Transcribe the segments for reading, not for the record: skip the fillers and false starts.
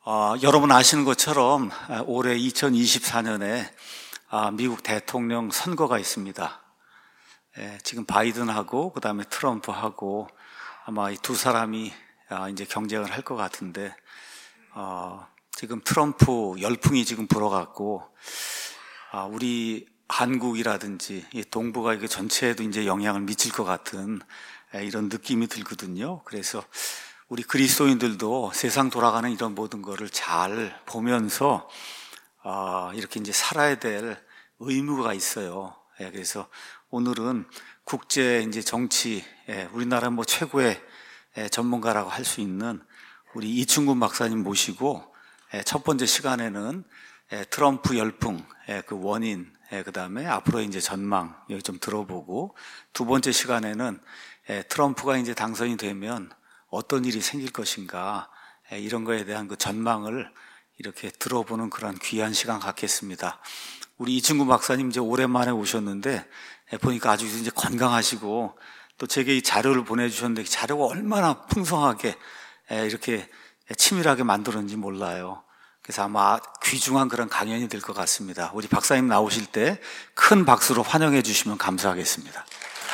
여러분 아시는 것처럼 올해 2024년에 미국 대통령 선거가 있습니다. 지금 바이든하고 그다음에 트럼프하고 아마 이 두 사람이 이제 경쟁을 할 것 같은데 지금 트럼프 열풍이 지금 불어갖고 우리 한국이라든지 이 동북아 이게 전체에도 이제 영향을 미칠 것 같은 이런 느낌이 들거든요. 그래서 우리 그리스도인들도 세상 돌아가는 이런 모든 거를 잘 보면서 이렇게 이제 살아야 될 의무가 있어요. 그래서 오늘은 국제 이제 정치, 우리나라 뭐 최고의 전문가라고 할 수 있는 우리 이충근 박사님 모시고 첫 번째 시간에는 트럼프 열풍, 그 원인, 그 다음에 앞으로 이제 전망 여기 좀 들어보고, 두 번째 시간에는 트럼프가 이제 당선이 되면 어떤 일이 생길 것인가, 이런 거에 대한 그 전망을 이렇게 들어보는 그런 귀한 시간 갖겠습니다. 우리 이충근 박사님 이제 오랜만에 오셨는데 보니까 아주 이제 건강하시고 또 제게 이 자료를 보내주셨는데 자료가 얼마나 풍성하게 이렇게 치밀하게 만들었는지 몰라요. 그래서 아마 귀중한 그런 강연이 될 것 같습니다. 우리 박사님 나오실 때 큰 박수로 환영해 주시면 감사하겠습니다.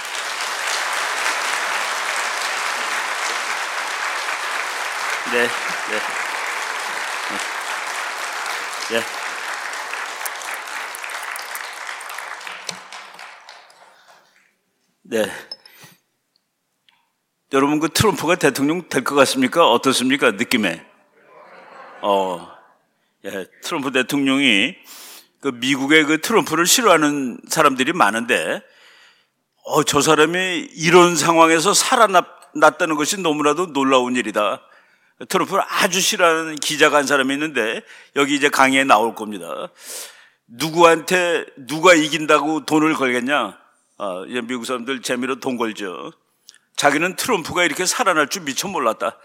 네. 여러분, 그 트럼프가 대통령 될 것 같습니까? 어떻습니까? 느낌에? 트럼프 대통령이 그 미국의 그 트럼프를 싫어하는 사람들이 많은데, 저 사람이 이런 상황에서 살아났다는 것이 너무나도 놀라운 일이다. 트럼프를 아주 싫어하는 기자가 한 사람이 있는데 여기 이제 강의에 나올 겁니다. 누구한테 누가 이긴다고 돈을 걸겠냐? 이제 미국 사람들 재미로 돈 걸죠. 자기는 트럼프가 이렇게 살아날 줄 미처 몰랐다.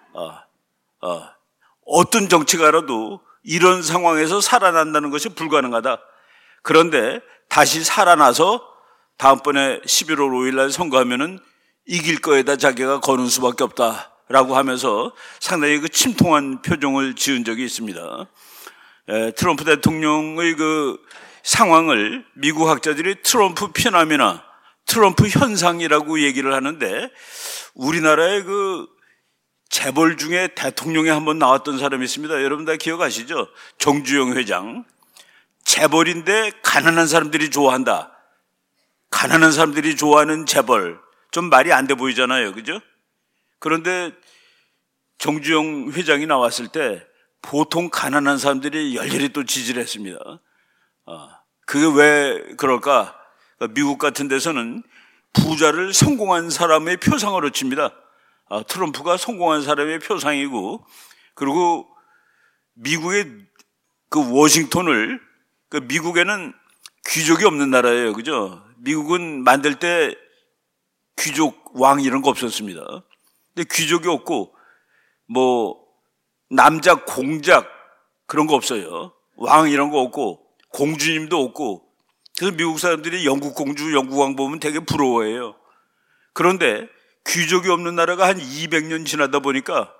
어떤 정치가라도 이런 상황에서 살아난다는 것이 불가능하다. 그런데 다시 살아나서 다음번에 11월 5일 날 선거하면은 이길 거에다 자기가 거는 수밖에 없다. 라고 하면서 상당히 그 침통한 표정을 지은 적이 있습니다. 트럼프 대통령의 그 상황을 미국 학자들이 트럼프 편암이나 트럼프 현상이라고 얘기를 하는데, 우리나라의 그 재벌 중에 대통령에 한번 나왔던 사람이 있습니다. 여러분 다 기억하시죠? 정주영 회장. 재벌인데 가난한 사람들이 좋아한다. 가난한 사람들이 좋아하는 재벌. 좀 말이 안 돼 보이잖아요. 그죠? 그런데 정주영 회장이 나왔을 때 보통 가난한 사람들이 열렬히 또 지지를 했습니다. 그게 왜 그럴까? 미국 같은 데서는 부자를 성공한 사람의 표상으로 칩니다. 트럼프가 성공한 사람의 표상이고, 그리고 미국의 그 워싱턴을, 그 미국에는 귀족이 없는 나라예요. 그죠? 미국은 만들 때 귀족, 왕 이런 거 없었습니다. 근데 귀족이 없고, 남자 공작 그런 거 없어요. 왕 이런 거 없고, 공주님도 없고. 그래서 미국 사람들이 영국 공주, 영국 왕 보면 되게 부러워해요. 그런데 귀족이 없는 나라가 한 200년 지나다 보니까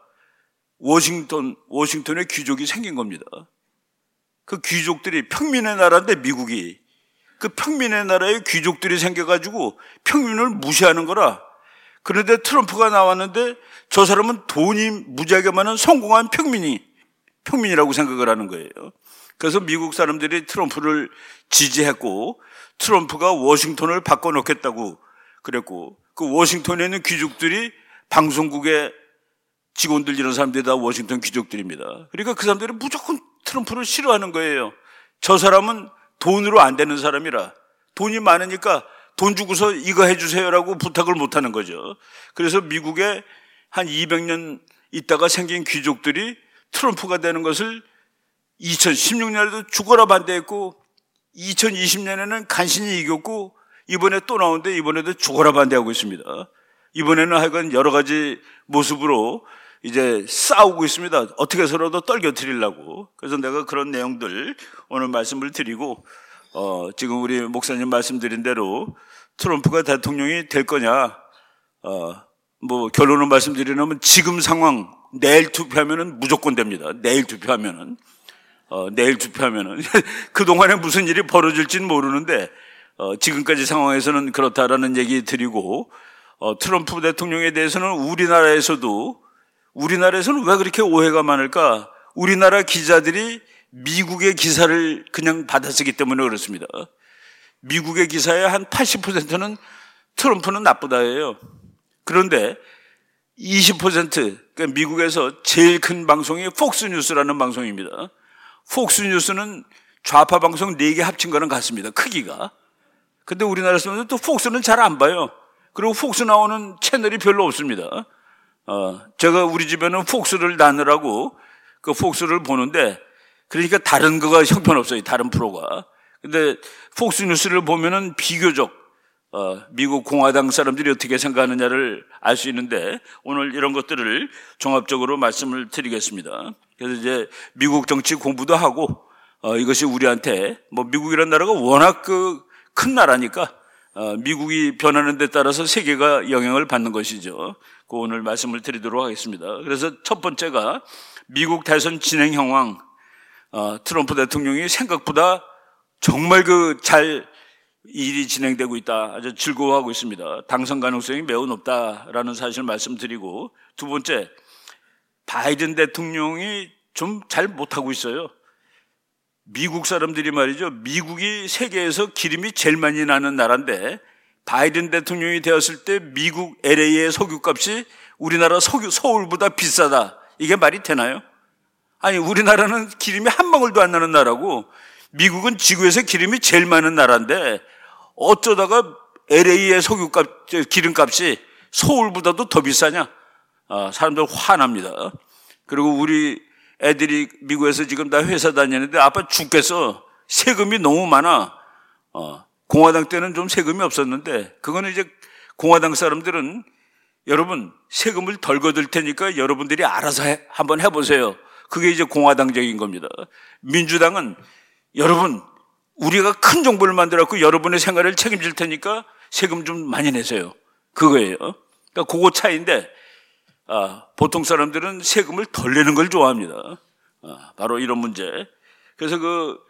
워싱턴에 귀족이 생긴 겁니다. 그 귀족들이, 평민의 나라인데 미국이, 그 평민의 나라에 귀족들이 생겨가지고 평민을 무시하는 거라. 그런데 트럼프가 나왔는데 저 사람은 돈이 무지하게 많은 성공한 평민이라고 생각을 하는 거예요. 그래서 미국 사람들이 트럼프를 지지했고, 트럼프가 워싱턴을 바꿔놓겠다고 그랬고, 그 워싱턴에 있는 귀족들이 방송국의 직원들 이런 사람들이 다 워싱턴 귀족들입니다. 그러니까 그 사람들이 무조건 트럼프를 싫어하는 거예요. 저 사람은 돈으로 안 되는 사람이라, 돈이 많으니까 돈 주고서 이거 해주세요라고 부탁을 못 하는 거죠. 그래서 미국에 한 200년 있다가 생긴 귀족들이 트럼프가 되는 것을 2016년에도 죽어라 반대했고, 2020년에는 간신히 이겼고, 이번에 또 나오는데 이번에도 죽어라 반대하고 있습니다. 이번에는 하여간 여러 가지 모습으로 이제 싸우고 있습니다. 어떻게 해서라도 떨겨뜨리려고. 그래서 내가 그런 내용들 오늘 말씀을 드리고, 지금 우리 목사님 말씀드린 대로 트럼프가 대통령이 될 거냐, 결론을 말씀드리려면 지금 상황, 내일 투표하면은 무조건 됩니다. 내일 투표하면은. 그동안에 무슨 일이 벌어질지는 모르는데, 지금까지 상황에서는 그렇다라는 얘기 드리고, 트럼프 대통령에 대해서는 우리나라에서는 왜 그렇게 오해가 많을까? 우리나라 기자들이 미국의 기사를 그냥 받아쓰기 때문에 그렇습니다. 미국의 기사의 한 80%는 트럼프는 나쁘다예요. 그런데 20%, 그러니까 미국에서 제일 큰 방송이 폭스뉴스라는 방송입니다. 폭스뉴스는 좌파 방송 4개 합친 거랑 같습니다. 크기가. 근데 우리나라에서는 또 폭스는 잘 안 봐요. 그리고 폭스 나오는 채널이 별로 없습니다. 제가 우리 집에는 폭스를 나누라고 그 폭스를 보는데, 그러니까 다른 거가 형편없어요. 다른 프로가. 근데 폭스뉴스를 보면은 비교적 미국 공화당 사람들이 어떻게 생각하느냐를 알 수 있는데, 오늘 이런 것들을 종합적으로 말씀을 드리겠습니다. 그래서 이제 미국 정치 공부도 하고, 이것이 우리한테, 미국이라는 나라가 워낙 큰 나라니까, 미국이 변하는 데 따라서 세계가 영향을 받는 것이죠. 오늘 말씀을 드리도록 하겠습니다. 그래서 첫 번째가 미국 대선 진행 상황, 트럼프 대통령이 생각보다 정말 잘 일이 진행되고 있다. 아주 즐거워하고 있습니다. 당선 가능성이 매우 높다라는 사실을 말씀드리고, 두 번째, 바이든 대통령이 좀 잘 못하고 있어요. 미국 사람들이 말이죠. 미국이 세계에서 기름이 제일 많이 나는 나라인데, 바이든 대통령이 되었을 때 미국 LA의 석유값이 우리나라 서울보다 비싸다. 이게 말이 되나요? 아니, 우리나라는 기름이 한 방울도 안 나는 나라고, 미국은 지구에서 기름이 제일 많은 나라인데 어쩌다가 LA의 기름값이 서울보다도 더 비싸냐? 사람들 화납니다. 그리고 우리 애들이 미국에서 지금 다 회사 다니는데 아빠 죽겠어. 세금이 너무 많아. 공화당 때는 좀 세금이 없었는데, 그거는 이제 공화당 사람들은 여러분 세금을 덜 거둘 테니까 여러분들이 알아서 한번 해보세요. 그게 이제 공화당적인 겁니다. 민주당은 여러분 우리가 큰 정부를 만들었고 여러분의 생활을 책임질 테니까 세금 좀 많이 내세요. 그거예요. 그러니까 그거 차이인데, 보통 사람들은 세금을 덜 내는 걸 좋아합니다. 바로 이런 문제. 그래서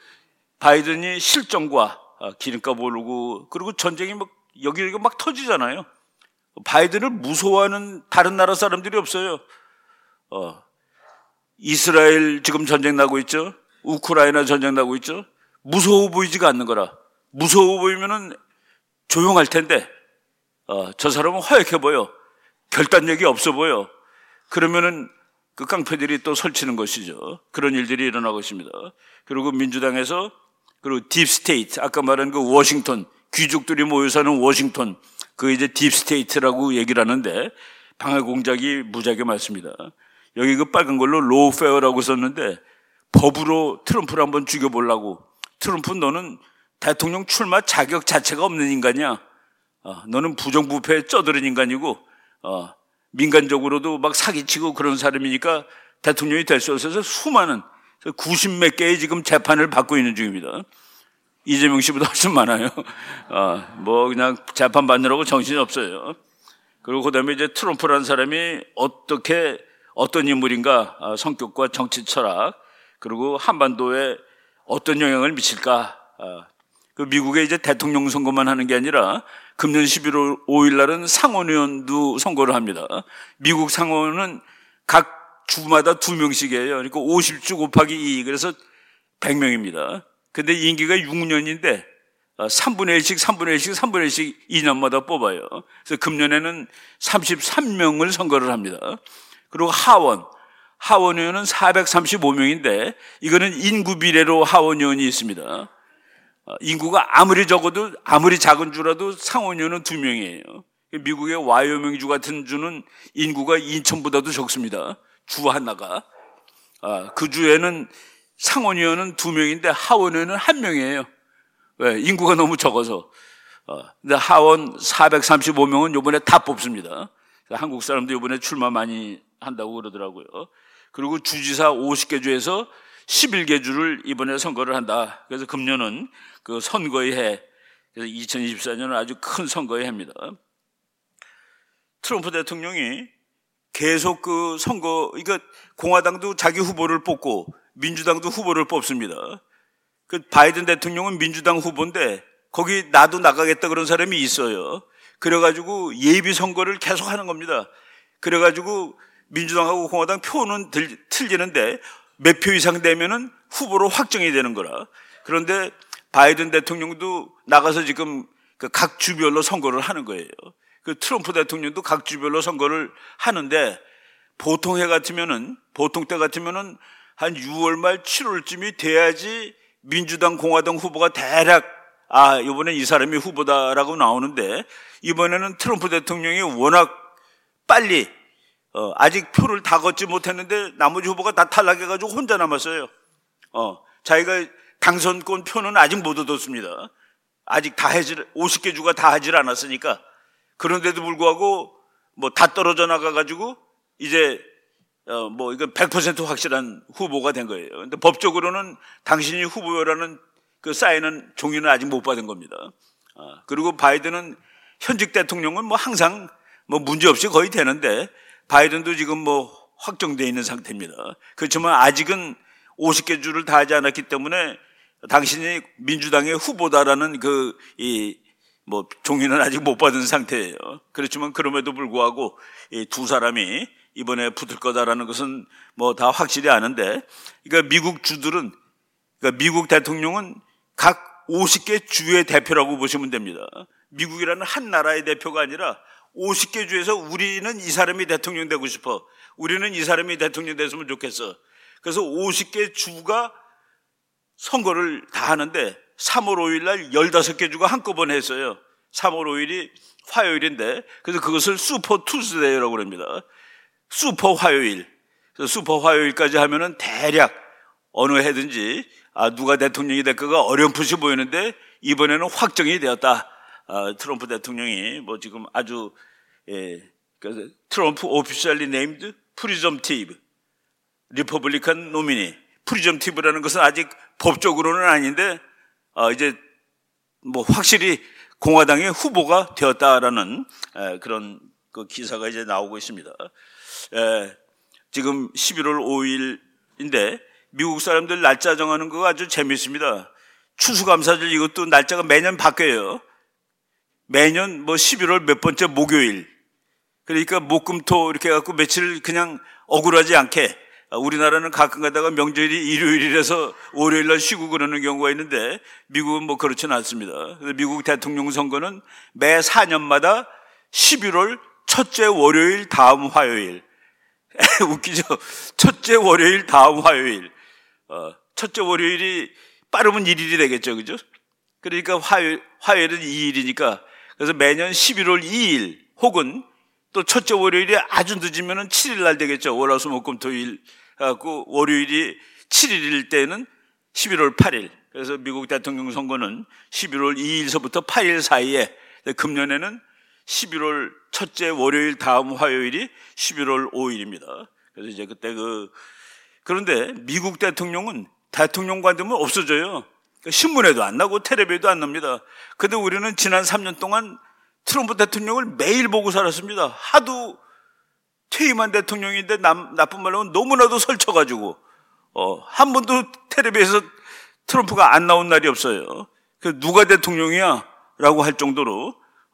바이든이 실정과 기름값 오르고, 그리고 전쟁이 여기저기 막 터지잖아요. 바이든을 무서워하는 다른 나라 사람들이 없어요. 이스라엘 지금 전쟁 나고 있죠. 우크라이나 전쟁 나고 있죠. 무서워 보이지가 않는 거라. 무서워 보이면은 조용할 텐데, 저 사람은 허약해 보여. 결단력이 없어 보여. 그러면은 그 깡패들이 또 설치는 것이죠. 그런 일들이 일어나고 있습니다. 그리고 민주당에서, 그리고 딥스테이트, 아까 말한 그 워싱턴, 귀족들이 모여 사는 워싱턴, 이제 딥스테이트라고 얘기를 하는데, 방해 공작이 무지하게 많습니다. 여기 빨간 걸로 로우페어라고 썼는데, 법으로 트럼프를 한번 죽여보려고. 트럼프, 너는 대통령 출마 자격 자체가 없는 인간이야. 너는 부정부패에 쩌들은 인간이고, 민간적으로도 막 사기치고 그런 사람이니까 대통령이 될 수 없어서 수많은 90몇 개의 지금 재판을 받고 있는 중입니다. 이재명 씨보다 훨씬 많아요. 그냥 재판 받느라고 정신이 없어요. 그리고 그 다음에 이제 트럼프라는 사람이 어떤 인물인가, 성격과 정치 철학, 그리고 한반도에 어떤 영향을 미칠까. 미국의 이제 대통령 선거만 하는 게 아니라 금년 11월 5일 날은 상원의원도 선거를 합니다. 미국 상원은 각 주마다 2명씩이에요. 그러니까 50주 곱하기 2, 그래서 100명입니다. 근데 임기가 6년인데 3분의 1씩 2년마다 뽑아요. 그래서 금년에는 33명을 선거를 합니다. 그리고 하원의원은 435명인데 이거는 인구 비례로 하원의원이 있습니다. 인구가 아무리 적어도, 아무리 작은 주라도 상원의원은 2명이에요. 미국의 와이오밍주 같은 주는 인구가 인천보다도 적습니다. 주 하나가. 그 주에는 상원의원은 2명인데 하원의원은 1명이에요. 왜? 인구가 너무 적어서. 근데 하원 435명은 이번에 다 뽑습니다. 한국 사람도 이번에 출마 많이 한다고 그러더라고요. 그리고 주지사 50개 주에서 11개 주를 이번에 선거를 한다. 그래서 금년은 그 선거의 해, 그래서 2024년은 아주 큰 선거의 해입니다. 트럼프 대통령이 계속 그 선거, 그러니까 공화당도 자기 후보를 뽑고 민주당도 후보를 뽑습니다. 그 바이든 대통령은 민주당 후보인데 거기 나도 나가겠다 그런 사람이 있어요. 그래가지고 예비 선거를 계속 하는 겁니다. 그래가지고 민주당하고 공화당 표는 틀리는데 몇 표 이상 되면은 후보로 확정이 되는 거라. 그런데 바이든 대통령도 나가서 지금 각 주별로 선거를 하는 거예요. 그 트럼프 대통령도 각 주별로 선거를 하는데 보통 때 같으면은 한 6월 말 7월쯤이 돼야지 민주당 공화당 후보가 대략 이번엔 이 사람이 후보다라고 나오는데 이번에는 트럼프 대통령이 워낙 빨리 아직 표를 다 걷지 못했는데 나머지 후보가 다 탈락해가지고 혼자 남았어요. 자기가 당선권 표는 아직 못 얻었습니다. 아직 50개 주가 다 하질 않았으니까. 그런데도 불구하고 다 떨어져 나가가지고 이제 이건 100% 확실한 후보가 된 거예요. 근데 법적으로는 당신이 후보라는 그 사인은 종이는 아직 못 받은 겁니다. 그리고 바이든은 현직 대통령은 항상 문제 없이 거의 되는데 바이든도 지금 확정되어 있는 상태입니다. 그렇지만 아직은 50개 주를 다 하지 않았기 때문에 당신이 민주당의 후보다라는 종이는 아직 못 받은 상태예요. 그렇지만 그럼에도 불구하고 이 두 사람이 이번에 붙을 거다라는 것은 다 확실히 아는데, 그러니까 미국 대통령은 각 50개 주의 대표라고 보시면 됩니다. 미국이라는 한 나라의 대표가 아니라 50개 주에서 우리는 이 사람이 대통령 되고 싶어. 우리는 이 사람이 대통령 됐으면 좋겠어. 그래서 50개 주가 선거를 다 하는데 3월 5일 날 15개 주가 한꺼번에 했어요. 3월 5일이 화요일인데 그래서 그것을 슈퍼 투스데이라고 합니다. 슈퍼 화요일. 그래서 슈퍼 화요일까지 하면은 대략 어느 해든지 누가 대통령이 될까가 어렴풋이 보이는데 이번에는 확정이 되었다. 트럼프 대통령이 지금 아주 트럼프 오피셜리 네임드 프리점티브 리퍼블리칸 노미니. 프리점티브라는 것은 아직 법적으로는 아닌데 이제 확실히 공화당의 후보가 되었다라는 그런 그 기사가 이제 나오고 있습니다. 지금 11월 5일인데 미국 사람들 날짜 정하는 거 아주 재미있습니다. 추수감사절 이것도 날짜가 매년 바뀌어요. 매년 11월 몇 번째 목요일. 그러니까 목금토 이렇게 해갖고 며칠 그냥 억울하지 않게, 우리나라는 가끔 가다가 명절이 일요일이라서 월요일날 쉬고 그러는 경우가 있는데 미국은 그렇지는 않습니다. 미국 대통령 선거는 매 4년마다 11월 첫째 월요일 다음 화요일. 웃기죠? 첫째 월요일 다음 화요일. 첫째 월요일이 빠르면 1일이 되겠죠. 그죠? 그러니까 화요일은 2일이니까. 그래서 매년 11월 2일 혹은 또 첫째 월요일이 아주 늦으면은 7일 날 되겠죠. 월화수목금토일 갖고 월요일이 7일일 때는 11월 8일. 그래서 미국 대통령 선거는 11월 2일서부터 8일 사이에, 금년에는 11월 첫째 월요일 다음 화요일이 11월 5일입니다. 그래서 이제 그때 그런데 미국 대통령은 대통령 관두면 없어져요. 신문에도 안 나고 텔레비에도 안 납니다. 근데 우리는 지난 3년 동안 트럼프 대통령을 매일 보고 살았습니다. 하도 퇴임한 대통령인데 나쁜 말로 하면 너무나도 설쳐가지고 한 번도 텔레비에서 트럼프가 안 나온 날이 없어요. 누가 대통령이야? 라고 할 정도로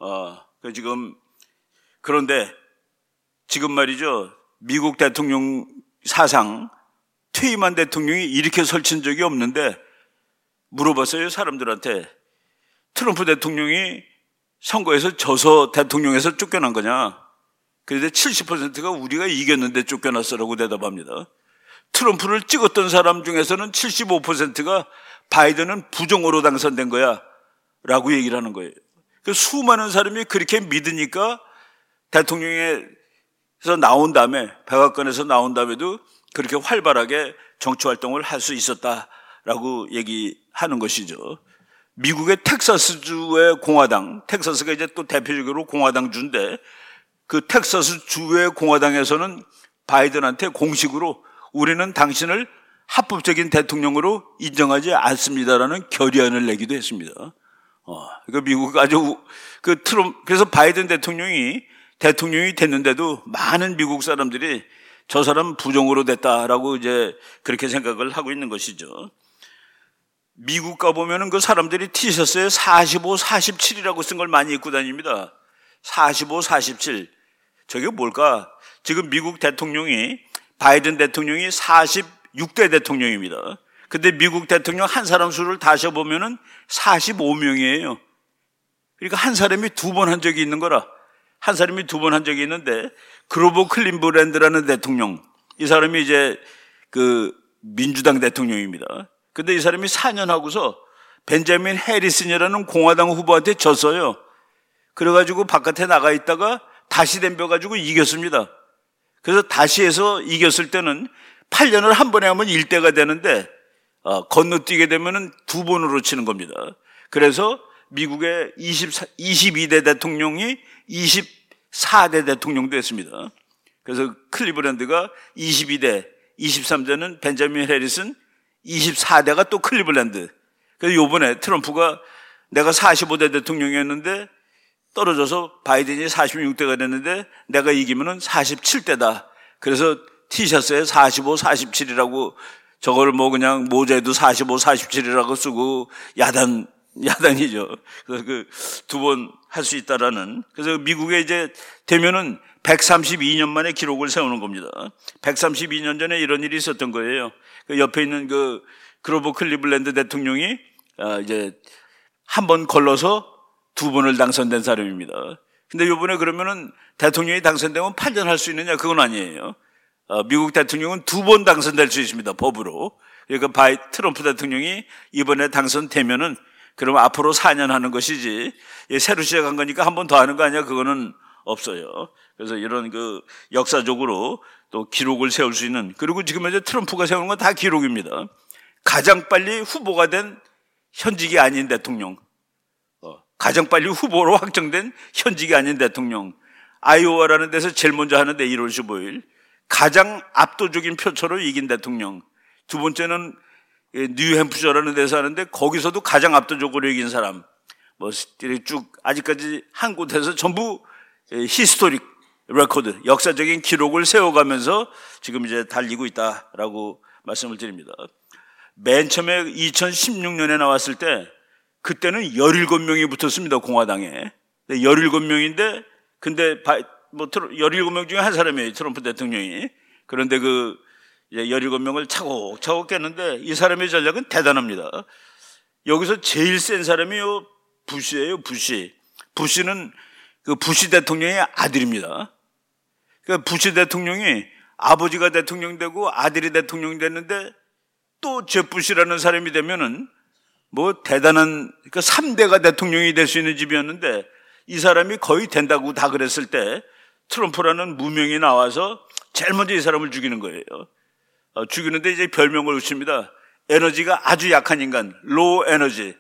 그런데 지금 말이죠, 미국 대통령 사상 퇴임한 대통령이 이렇게 설친 적이 없는데 물어봤어요, 사람들한테. 트럼프 대통령이 선거에서 져서 대통령에서 쫓겨난 거냐? 그런데 70%가 우리가 이겼는데 쫓겨났어라고 대답합니다. 트럼프를 찍었던 사람 중에서는 75%가 바이든은 부정으로 당선된 거야 라고 얘기를 하는 거예요. 수많은 사람이 그렇게 믿으니까 대통령에서 나온 다음에, 백악관에서 나온 다음에도 그렇게 활발하게 정치활동을 할 수 있었다라고 얘기하는 것이죠. 미국의 텍사스주의 공화당, 텍사스가 이제 또 대표적으로 공화당 주인데 그 텍사스 주의 공화당에서는 바이든한테 공식으로 우리는 당신을 합법적인 대통령으로 인정하지 않습니다라는 결의안을 내기도 했습니다. 그러니까 미국 아주 그래서 바이든 대통령이 대통령이 됐는데도 많은 미국 사람들이 저 사람 부정으로 됐다라고 이제 그렇게 생각을 하고 있는 것이죠. 미국 가보면은 그 사람들이 티셔츠에 45, 47이라고 쓴 걸 많이 입고 다닙니다. 45, 47. 저게 뭘까? 지금 미국 대통령이, 바이든 대통령이 46대 대통령입니다. 근데 미국 대통령 한 사람 수를 다시 보면은 45명이에요. 그러니까 한 사람이 두 번 한 적이 있는 거라. 한 사람이 두 번 한 적이 있는데, 그로버 클린블랜드라는 대통령, 이 사람이 이제 그 민주당 대통령입니다. 근데 이 사람이 4년 하고서 벤자민 해리슨이라는 공화당 후보한테 졌어요. 그래가지고 바깥에 나가 있다가 다시 덤벼가지고 이겼습니다. 그래서 다시 해서 이겼을 때는 8년을 한 번에 하면 1대가 되는데, 건너뛰게 되면은 두 번으로 치는 겁니다. 그래서 미국의 22대 대통령이 24대 대통령도 했습니다. 그래서 클리블랜드가 22대, 23대는 벤자민 해리슨, 24대가 또 클리블랜드. 그래서 요번에 트럼프가 내가 45대 대통령이었는데 떨어져서 바이든이 46대가 됐는데 내가 이기면은 47대다. 그래서 티셔츠에 45, 47이라고 저걸 뭐 그냥 모자에도 45, 47이라고 쓰고 야단이죠. 그래서 그 두 번 할 수 있다라는. 그래서 미국에 이제 되면은 132년 만에 기록을 세우는 겁니다. 132년 전에 이런 일이 있었던 거예요. 그 옆에 있는 그 그로버 클리블랜드 대통령이 이제 한 번 걸러서 두 번을 당선된 사람입니다. 근데 이번에 그러면은 대통령이 당선되면 8년 할 수 있느냐? 그건 아니에요. 미국 대통령은 두 번 당선될 수 있습니다. 법으로. 그러니까 트럼프 대통령이 이번에 당선되면은 그럼 앞으로 4년 하는 것이지, 새로 시작한 거니까 한 번 더 하는 거 아니야? 그거는 없어요. 그래서 이런 그 역사적으로 또 기록을 세울 수 있는, 그리고 지금 이제 트럼프가 세우는 건 다 기록입니다. 가장 빨리 후보가 된 현직이 아닌 대통령, 가장 빨리 후보로 확정된 현직이 아닌 대통령, 아이오와라는 데서 제일 먼저 하는데 1월 15일 가장 압도적인 표차로 이긴 대통령, 두 번째는 뉴햄프셔라는 데서 하는데 거기서도 가장 압도적으로 이긴 사람, 뭐 쭉 아직까지 한 곳에서 전부 히스토릭 레코드, 역사적인 기록을 세워가면서 지금 이제 달리고 있다라고 말씀을 드립니다. 맨 처음에 2016년에 나왔을 때 그때는 17명이 붙었습니다. 공화당에. 17명인데 근데 17명 중에 한 사람이에요. 트럼프 대통령이. 그런데 그 17명을 차곡차곡 깼는데 이 사람의 전략은 대단합니다. 여기서 제일 센 사람이 부시예요. 부시는 그 부시 대통령의 아들입니다. 그러니까 부시 대통령이 아버지가 대통령 되고 아들이 대통령 됐는데 또 제부시라는 사람이 되면은 뭐 대단한, 그러니까 3대가 대통령이 될 수 있는 집이었는데 이 사람이 거의 된다고 다 그랬을 때 트럼프라는 무명이 나와서 제일 먼저 이 사람을 죽이는 거예요. 죽이는데 이제 별명을 붙입니다. 에너지가 아주 약한 인간, 로우 에너지.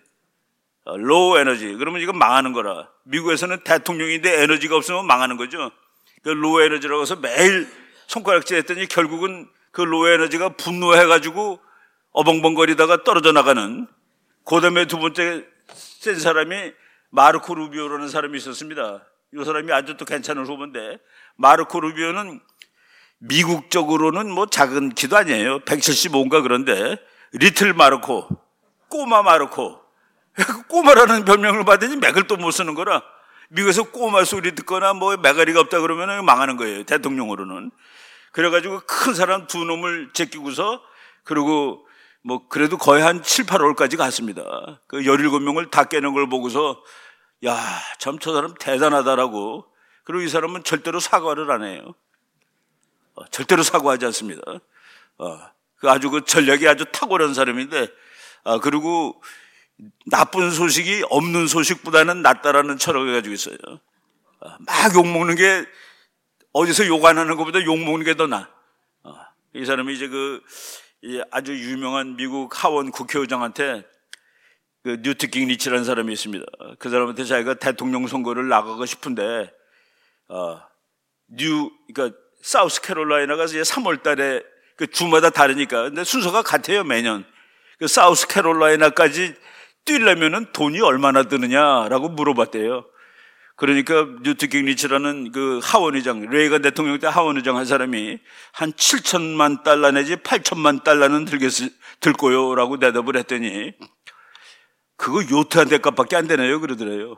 그러면 이건 망하는 거라. 미국에서는 대통령인데 에너지가 없으면 망하는 거죠. 그 로우 에너지라고 해서 매일 손가락질 했더니 결국은 그 로우 에너지가 분노해가지고 어벙벙거리다가 떨어져 나가는. 그 다음에 두 번째 센 사람이 마르코 루비오라는 사람이 있었습니다. 이 사람이 아주 또 괜찮은 후보인데, 마르코 루비오는 미국적으로는 뭐 작은 키도 아니에요. 175인가 그런데, 리틀 마르코, 꼬마 마르코. 꼬마라는 별명을 받으니 맥을 또 못 쓰는 거라. 미국에서 꼬마 소리 듣거나 뭐 매가리가 없다 그러면 망하는 거예요. 대통령으로는. 그래가지고 큰 사람 두 놈을 제끼고서, 그리고 뭐 그래도 거의 한 7, 8월까지 갔습니다. 그 17명을 다 깨는 걸 보고서 야, 참 저 사람 대단하다라고. 그리고 이 사람은 절대로 사과를 안 해요. 절대로 사과하지 않습니다. 아주 그 전략이 아주 탁월한 사람인데, 그리고 나쁜 소식이 없는 소식보다는 낫다라는 철학을 가지고 있어요. 막 욕먹는 게, 어디서 욕 안 하는 것보다 욕먹는 게 더 나아. 이 사람이 이제 아주 유명한 미국 하원 국회의장한테 그 뉴트 깅리치라는 사람이 있습니다. 그 사람한테 자기가 대통령 선거를 나가고 싶은데, 그러니까 사우스캐롤라이나가 이제 3월 달에 그 주마다 다르니까. 근데 순서가 같아요, 매년. 그 사우스캐롤라이나까지 뛰려면은 돈이 얼마나 드느냐라고 물어봤대요. 그러니까 뉴트 깅리치라는 그 하원의장, 레이건 대통령 때 하원의장 한 사람이 한 7천만 달러 내지 8천만 달러는 들 거요라고 대답을 했더니 그거 요트 한 대 값밖에 안 되네요 그러더래요.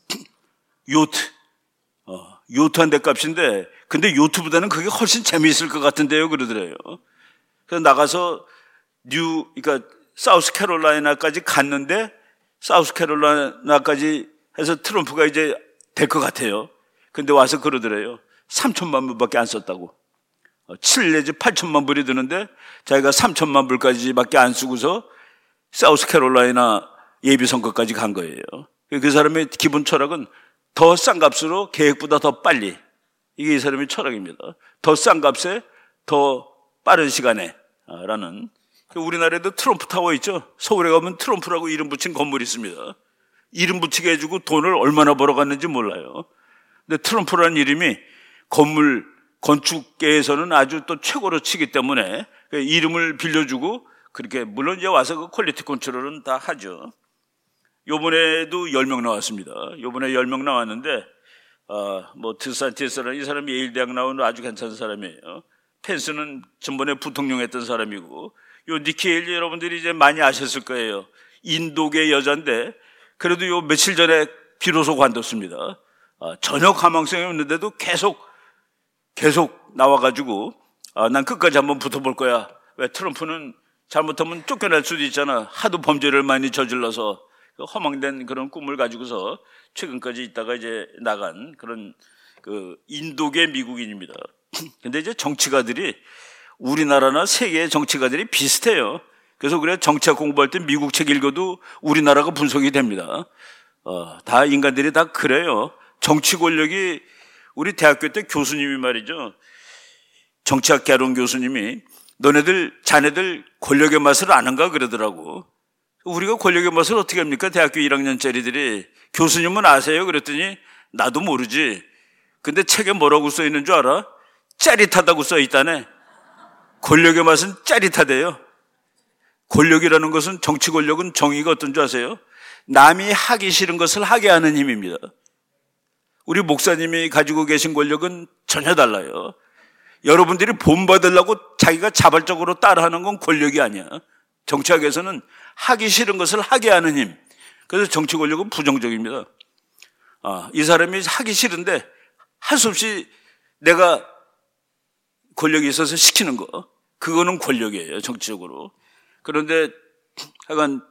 요트 한 대 값인데 근데 요트보다는 그게 훨씬 재미있을 것 같은데요 그러더래요. 그래서 나가서 그러니까 사우스캐롤라이나까지 갔는데 사우스캐롤라이나까지 해서 트럼프가 이제 될 것 같아요. 근데 와서 그러더래요. 3천만 불밖에 안 썼다고. 7 내지 8천만 불이 드는데 자기가 3천만 불까지밖에 안 쓰고서 사우스캐롤라이나 예비선거까지 간 거예요. 그 사람의 기본 철학은 더 싼 값으로 계획보다 더 빨리. 이게 이 사람의 철학입니다. 더 싼 값에 더 빠른 시간에 라는. 우리나라에도 트럼프 타워 있죠. 서울에 가면 트럼프라고 이름 붙인 건물이 있습니다. 이름 붙이게 해주고 돈을 얼마나 벌어갔는지 몰라요. 근데 트럼프라는 이름이 건축계에서는 아주 또 최고로 치기 때문에 이름을 빌려주고 그렇게 물론 이제 와서 그 퀄리티 컨트롤은 다 하죠. 요번에도 10명 나왔습니다. 요번에 10명 나왔는데 뭐 드산티스라는 이 사람이 예일대학 나온 아주 괜찮은 사람이에요. 펜스는 전번에 부통령 했던 사람이고 요 니키 헤일리 여러분들이 이제 많이 아셨을 거예요. 인도계 여자인데 그래도 요 며칠 전에 비로소 관뒀습니다. 전혀 가망성이 없는데도 계속 나와가지고 난 끝까지 한번 붙어볼 거야. 왜 트럼프는 잘못하면 쫓겨날 수도 있잖아. 하도 범죄를 많이 저질러서 허망된 그런 꿈을 가지고서 최근까지 있다가 이제 나간 그런 그 인도계 미국인입니다. 근데 이제 정치가들이 우리나라나 세계의 정치가들이 비슷해요. 그래서 그래 정치학 공부할 때 미국 책 읽어도 우리나라가 분석이 됩니다. 다 인간들이 다 그래요. 정치 권력이 우리 대학교 때 교수님이 말이죠. 정치학 개론 교수님이 자네들 권력의 맛을 아는가 그러더라고. 우리가 권력의 맛을 어떻게 합니까? 대학교 1학년짜리들이. 교수님은 아세요? 그랬더니 나도 모르지. 근데 책에 뭐라고 써 있는 줄 알아? 짜릿하다고 써 있다네. 권력의 맛은 짜릿하대요. 권력이라는 것은 정치 권력은 정의가 어떤 줄 아세요? 남이 하기 싫은 것을 하게 하는 힘입니다. 우리 목사님이 가지고 계신 권력은 전혀 달라요. 여러분들이 본받으려고 자기가 자발적으로 따라하는 건 권력이 아니야. 정치학에서는 하기 싫은 것을 하게 하는 힘. 그래서 정치 권력은 부정적입니다. 이 사람이 하기 싫은데 할 수 없이 내가 권력이 있어서 시키는 거. 그거는 권력이에요, 정치적으로. 그런데 하여간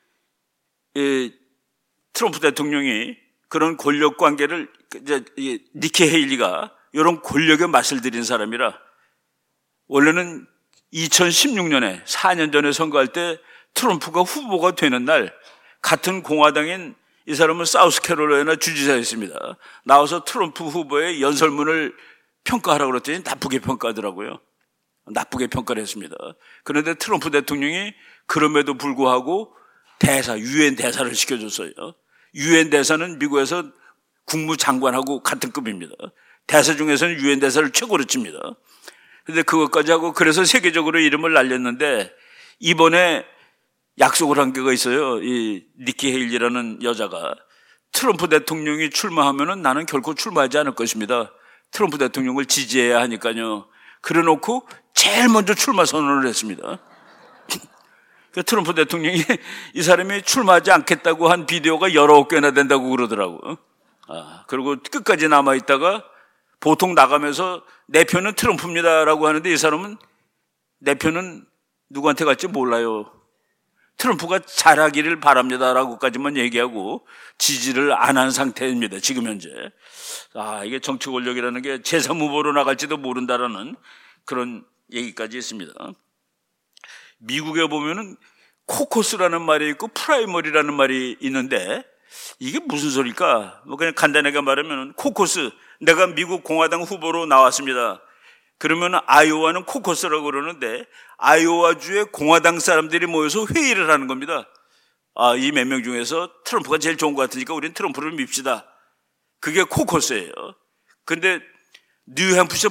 트럼프 대통령이 그런 권력 관계를 이제 니키 헤일리가 이런 권력의 맛을 들인 사람이라 원래는 2016년에 4년 전에 선거할 때 트럼프가 후보가 되는 날 같은 공화당인 이 사람은 사우스캐롤라이나 주지사였습니다. 나와서 트럼프 후보의 연설문을 평가하라고 그랬더니 나쁘게 평가하더라고요. 나쁘게 평가를 했습니다. 그런데 트럼프 대통령이 그럼에도 불구하고 유엔 대사를 시켜줬어요. 유엔 대사는 미국에서 국무장관하고 같은 급입니다. 대사 중에서는 유엔 대사를 최고로 칩니다. 그런데 그것까지 하고 그래서 세계적으로 이름을 날렸는데 이번에 약속을 한 게가 있어요. 이 니키 헤일리라는 여자가 트럼프 대통령이 출마하면은 나는 결코 출마하지 않을 것입니다. 트럼프 대통령을 지지해야 하니까요. 그래놓고 제일 먼저 출마 선언을 했습니다. 트럼프 대통령이 이 사람이 출마하지 않겠다고 한 비디오가 19개나 된다고 그러더라고요. 그리고 끝까지 남아있다가 보통 나가면서 내 표는 트럼프입니다라고 하는데 이 사람은 내 표는 누구한테 갈지 몰라요. 트럼프가 잘하기를 바랍니다라고까지만 얘기하고 지지를 안 한 상태입니다. 지금 현재. 이게 정치 권력이라는 게 제3 후보로 나갈지도 모른다라는 그런 얘기까지 있습니다. 미국에 보면은 코커스라는 말이 있고 프라이머리라는 말이 있는데 이게 무슨 소리일까? 그냥 간단하게 말하면 코커스, 내가 미국 공화당 후보로 나왔습니다. 그러면 아이오와는 코커스라고 그러는데 아이오와주의 공화당 사람들이 모여서 회의를 하는 겁니다. 이 몇 명 중에서 트럼프가 제일 좋은 것 같으니까 우리는 트럼프를 밉시다. 그게 코커스예요. 근데 뉴햄프셔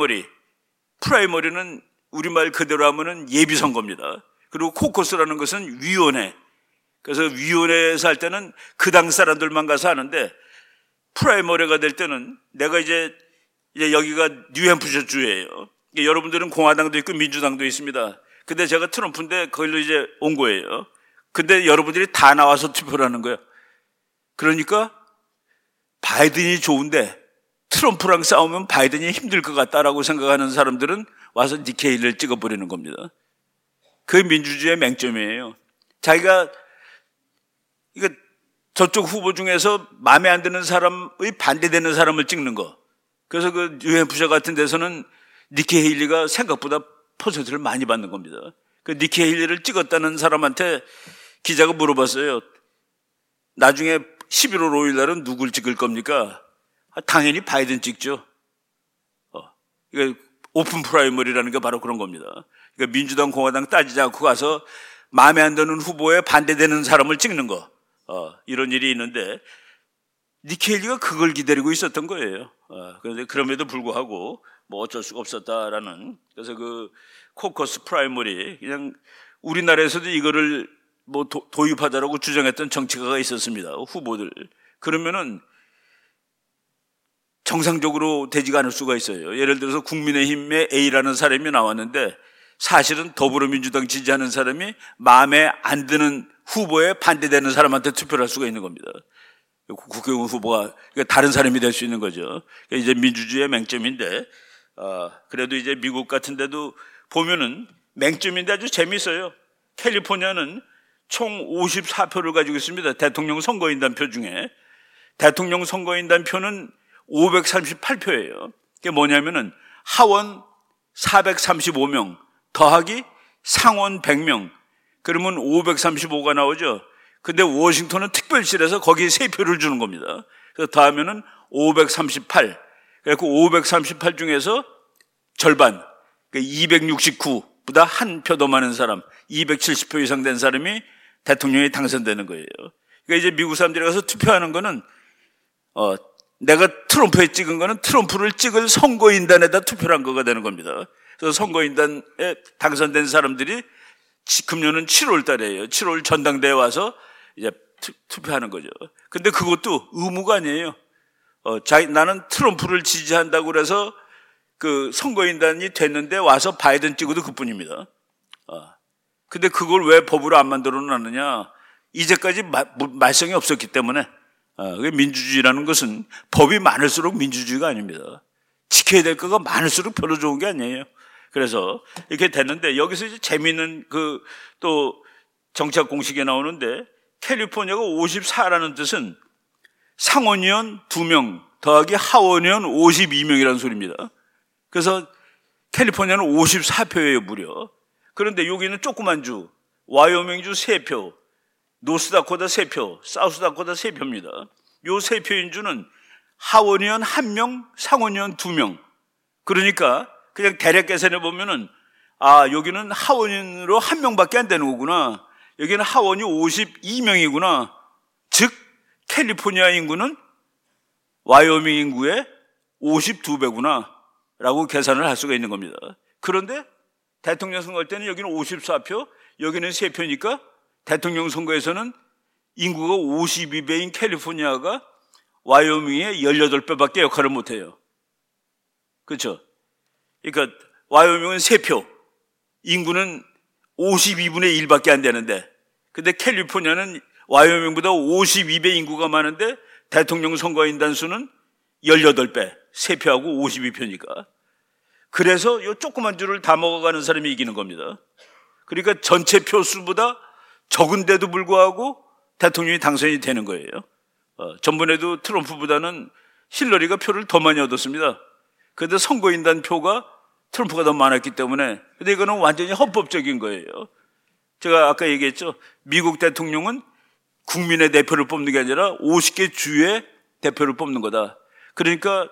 프라이머리는 우리말 그대로 하면은 예비선거입니다. 그리고 코커스라는 것은 위원회. 그래서 위원회에서 할 때는 그 당 사람들만 가서 하는데 프라이머리가 될 때는 내가 이제 여기가 뉴햄프셔 주예요. 여러분들은 공화당도 있고 민주당도 있습니다. 근데 제가 트럼프인데 거기로 이제 온 거예요. 근데 여러분들이 다 나와서 투표를 하는 거예요. 그러니까 바이든이 좋은데 트럼프랑 싸우면 바이든이 힘들 것 같다라고 생각하는 사람들은 와서 니키 헤일리를 찍어버리는 겁니다. 그게 민주주의의 맹점이에요. 자기가 저쪽 후보 중에서 마음에 안 드는 사람의 반대되는 사람을 찍는 거. 그래서 그 뉴햄프셔 같은 데서는 니키 헤일리가 생각보다 퍼센트를 많이 받는 겁니다. 그 니키 헤일리를 찍었다는 사람한테 기자가 물어봤어요. 나중에 11월 5일 날은 누굴 찍을 겁니까? 당연히 바이든 찍죠. 이거 오픈 프라이머리라는 게 바로 그런 겁니다. 그러니까 민주당, 공화당 따지지 않고 가서 마음에 안 드는 후보에 반대되는 사람을 찍는 거. 이런 일이 있는데 니키 헤일리가 그걸 기다리고 있었던 거예요. 그런데 그럼에도 불구하고 뭐 어쩔 수가 없었다라는. 그래서 그 코커스 프라이머리, 그냥 우리나라에서도 이거를 뭐 도입하자라고 주장했던 정치가가 있었습니다. 후보들. 그러면은 정상적으로 되지가 않을 수가 있어요. 예를 들어서 국민의힘의 A라는 사람이 나왔는데 사실은 더불어민주당 지지하는 사람이 마음에 안 드는 후보에 반대되는 사람한테 투표를 할 수가 있는 겁니다. 국회의원 후보가 다른 사람이 될 수 있는 거죠. 이제 민주주의의 맹점인데, 그래도 이제 미국 같은 데도 보면은 맹점인데 아주 재밌어요. 캘리포니아는 총 54표를 가지고 있습니다. 대통령 선거인단표 중에. 대통령 선거인단표는 538표예요. 그게 뭐냐면은 하원 435명 더하기 상원 100명. 그러면 535가 나오죠. 근데 워싱턴은 특별실에서 거기에 3표를 주는 겁니다. 그래서 더하면은 538. 그래서 538 중에서 절반, 269보다 한 표 더 많은 사람, 270표 이상 된 사람이 대통령이 당선되는 거예요. 그러니까 이제 미국 사람들이 가서 투표하는 거는, 내가 트럼프에 찍은 거는 트럼프를 찍을 선거인단에다 투표를 한 거가 되는 겁니다. 그래서 선거인단에 당선된 사람들이 금년은 7월 달이에요. 7월 전당대회에 와서 이제 투표하는 거죠. 근데 그것도 의무가 아니에요. 나는 트럼프를 지지한다고 그래서 그 선거인단이 됐는데 와서 바이든 찍어도 그뿐입니다. 근데 그걸 왜 법으로 안 만들어 놨느냐? 이제까지 말썽이 없었기 때문에. 민주주의라는 것은 법이 많을수록 민주주의가 아닙니다. 지켜야 될 거가 많을수록 별로 좋은 게 아니에요. 그래서 이렇게 됐는데 여기서 이제 재미있는 또 정치학 공식에 나오는데 캘리포니아가 54라는 뜻은 상원의원 2명 더하기 하원의원 52명이라는 소리입니다. 그래서 캘리포니아는 54표예요, 무려. 그런데 여기는 조그만 주, 와이오밍주 3표, 노스다코다 3표, 사우스다코다 3표입니다. 요 3표인 주는 하원의원 1명, 상원의원 2명. 그러니까 그냥 대략 계산해 보면은 여기는 하원으로 1명밖에 안 되는 거구나. 여기는 하원이 52명이구나. 즉 캘리포니아 인구는 와이오밍 인구의 52배구나 라고 계산을 할 수가 있는 겁니다. 그런데 대통령 선거할 때는 여기는 54표, 여기는 3표니까 대통령 선거에서는 인구가 52배인 캘리포니아가 와이오밍의 18배밖에 역할을 못해요. 그렇죠? 그러니까 와이오밍은 3표, 인구는 52분의 1밖에 안 되는데, 근데 캘리포니아는 와이오밍보다 52배 인구가 많은데 대통령 선거인단 수는 18배, 3표하고 52표니까. 그래서 이 조그만 줄을 다 먹어가는 사람이 이기는 겁니다. 그러니까 전체 표수보다 적은데도 불구하고 대통령이 당선이 되는 거예요. 전번에도 트럼프보다는 힐러리가 표를 더 많이 얻었습니다. 그런데 선거인단 표가 트럼프가 더 많았기 때문에. 근데 이거는 완전히 헌법적인 거예요. 제가 아까 얘기했죠. 미국 대통령은 국민의 대표를 뽑는 게 아니라 50개 주의 대표를 뽑는 거다. 그러니까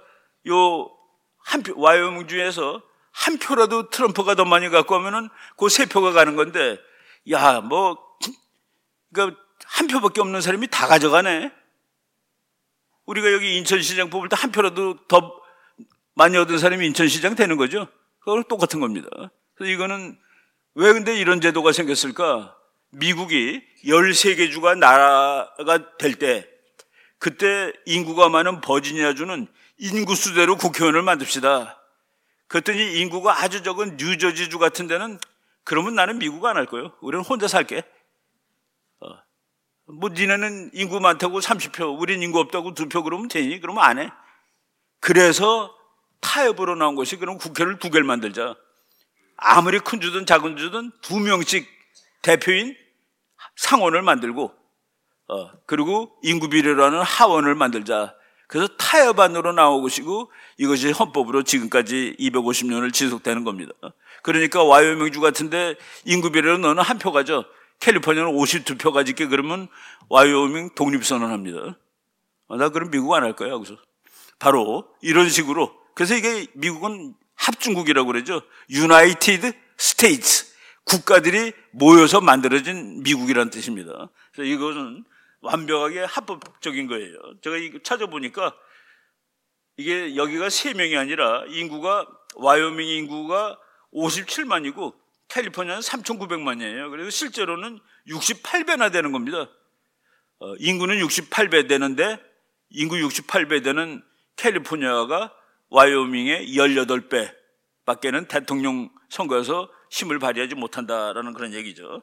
와이오밍 주에서 한 표라도 트럼프가 더 많이 갖고 오면은 그 3표가 가는 건데, 그러니까 한 표밖에 없는 사람이 다 가져가네. 우리가 여기 인천시장 뽑을 때 한 표라도 더 많이 얻은 사람이 인천시장 되는 거죠. 그거랑 똑같은 겁니다. 그래서 이거는 왜 근데 이런 제도가 생겼을까? 미국이 13개 주가 나라가 될 때 그때 인구가 많은 버지니아주는 인구수대로 국회의원을 만듭시다. 그랬더니 인구가 아주 적은 뉴저지주 같은 데는 그러면 나는 미국 안 할 거예요. 우리는 혼자 살게. 뭐 니네는 인구 많다고 30표, 우린 인구 없다고 2표 그러면 되니? 그러면 안 해. 그래서 타협으로 나온 것이 그럼 국회를 2개를 만들자. 아무리 큰 주든 작은 주든 2명씩 대표인 상원을 만들고 그리고 인구 비례로 하는 하원을 만들자. 그래서 타협안으로 나온 것이고 이것이 헌법으로 지금까지 250년을 지속되는 겁니다. 그러니까 와이오밍주 같은데 인구 비례로 너는 1표 가져. 캘리포니아는 52표 가질게. 그러면 와이오밍 독립선언합니다. 나 그럼 미국 안 할 거야 여기서. 바로 이런 식으로. 그래서 이게 미국은 합중국이라고 그러죠. 유나이티드 스테이츠. 국가들이 모여서 만들어진 미국이라는 뜻입니다. 그래서 이것은 완벽하게 합법적인 거예요. 제가 이거 찾아보니까 이게 여기가 3명이 아니라 와이오밍 인구가 57만이고 캘리포니아는 3,900만이에요. 그래서 실제로는 68배나 되는 겁니다. 인구는 68배 되는데 인구 68배 되는 캘리포니아가 와이오밍의 18배 밖에는 대통령 선거에서 힘을 발휘하지 못한다라는 그런 얘기죠.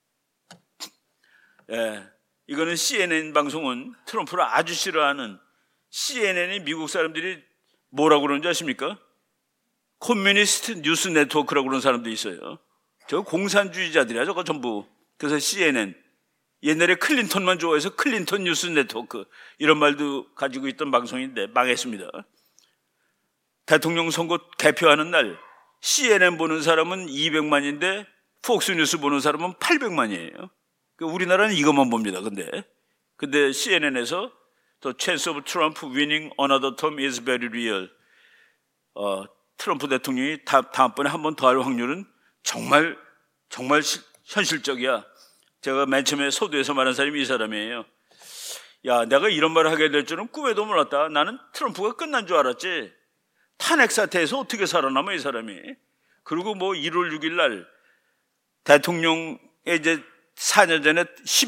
예, 이거는 CNN 방송은 트럼프를 아주 싫어하는 CNN이 미국 사람들이 뭐라고 그러는지 아십니까? 커뮤니스트 뉴스 네트워크라고 그러는 사람도 있어요. 저 공산주의자들이야 저거 전부. 그래서 CNN 옛날에 클린턴만 좋아해서 클린턴 뉴스 네트워크 이런 말도 가지고 있던 방송인데 망했습니다. 대통령 선거 개표하는 날 CNN 보는 사람은 200만인데 폭스뉴스 보는 사람은 800만이에요. 우리나라는 이것만 봅니다. 근데 CNN에서 The chance of Trump winning another term is very real. 트럼프 대통령이 다음번에 한 번 더 할 확률은 정말 현실적이야. 제가 맨 처음에 소두에서 말한 사람이 이 사람이에요. 야, 내가 이런 말을 하게 될 줄은 꿈에도 몰랐다. 나는 트럼프가 끝난 줄 알았지. 탄핵 사태에서 어떻게 살아남아 이 사람이. 그리고 뭐 1월 6일 날 대통령의 이제 4년 전에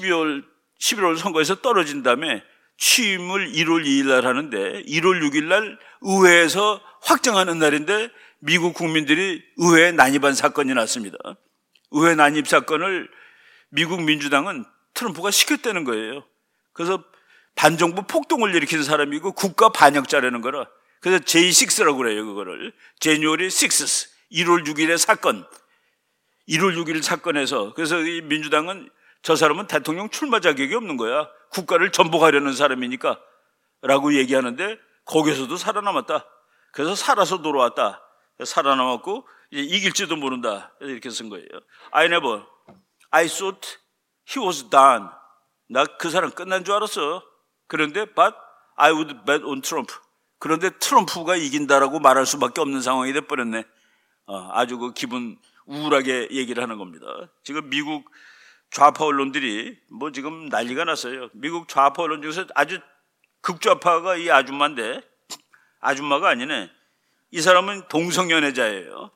11월 선거에서 떨어진 다음에 취임을 1월 2일 날 하는데 1월 6일 날 의회에서 확정하는 날인데 미국 국민들이 의회에 난입한 사건이 났습니다. 의회 난입 사건을 미국 민주당은 트럼프가 시켰다는 거예요. 그래서 반정부 폭동을 일으킨 사람이고 국가 반역자라는 거라. 그래서 J6라고 그래요, 그거를. January 6th, 1월 6일의 사건. 1월 6일 사건에서. 그래서 이 민주당은 저 사람은 대통령 출마 자격이 없는 거야. 국가를 전복하려는 사람이니까. 라고 얘기하는데 거기서도 살아남았다. 그래서 살아서 돌아왔다. 살아남았고 이제 이길지도 모른다. 이렇게 쓴 거예요. I thought he was done. 나 그 사람 끝난 줄 알았어. 그런데 but I would bet on Trump. 그런데 트럼프가 이긴다라고 말할 수밖에 없는 상황이 돼버렸네. 아주 그 기분 우울하게 얘기를 하는 겁니다. 지금 미국 좌파 언론들이 뭐 지금 난리가 났어요. 미국 좌파 언론 중에서 아주 극좌파가 이 아줌마인데, 아줌마가 아니네. 이 사람은 동성연애자예요.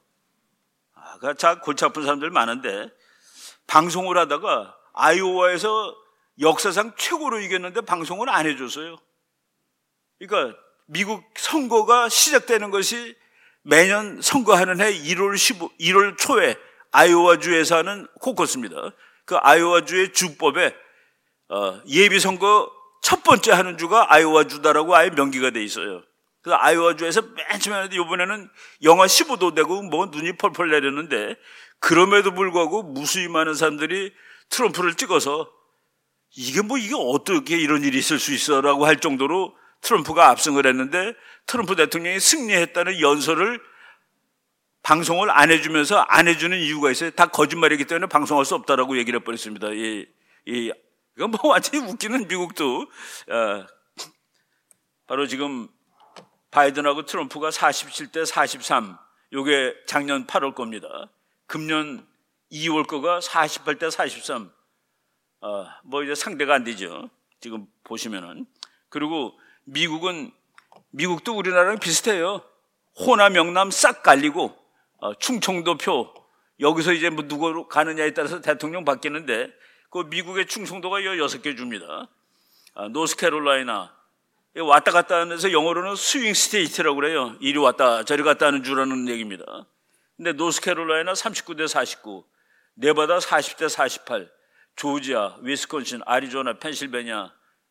자, 골치 아픈 사람들 많은데 방송을 하다가 아이오와에서 역사상 최고로 이겼는데 방송을 안 해줬어요. 그러니까 미국 선거가 시작되는 것이 매년 선거하는 해 1월 초에 아이오와주에서 하는 코커스입니다. 그 아이오와주의 주법에 예비선거 첫 번째 하는 주가 아이오와주다라고 아예 명기가 돼 있어요. 그래서 아이오와주에서 맨 처음에 하는데 이번에는 영하 15도 되고 뭐 눈이 펄펄 내렸는데 그럼에도 불구하고 무수히 많은 사람들이 트럼프를 찍어서 이게 어떻게 이런 일이 있을 수 있어 라고 할 정도로 트럼프가 압승을 했는데 트럼프 대통령이 승리했다는 연설을 방송을 안 해주면서 안 해주는 이유가 있어요. 다 거짓말이기 때문에 방송할 수 없다라고 얘기를 해버렸습니다. 이건 뭐 완전히 웃기는 미국도. 바로 지금 바이든하고 트럼프가 47대 43. 요게 작년 8월 겁니다. 금년 2월 거가 48대 43. 뭐 이제 상대가 안 되죠. 지금 보시면은. 그리고 미국도 우리나라랑 비슷해요. 호남, 영남 싹 갈리고, 충청도표, 여기서 이제 뭐 누구로 가느냐에 따라서 대통령 바뀌는데, 그 미국의 충청도가 6개 줍니다. 노스캐롤라이나, 왔다 갔다 하면서 영어로는 스윙 스테이트라고 그래요. 이리 왔다 저리 갔다 하는 주라는 얘기입니다. 근데 노스캐롤라이나 39대 49, 네바다 40대 48, 조지아, 위스콘신, 아리조나, 펜실베니아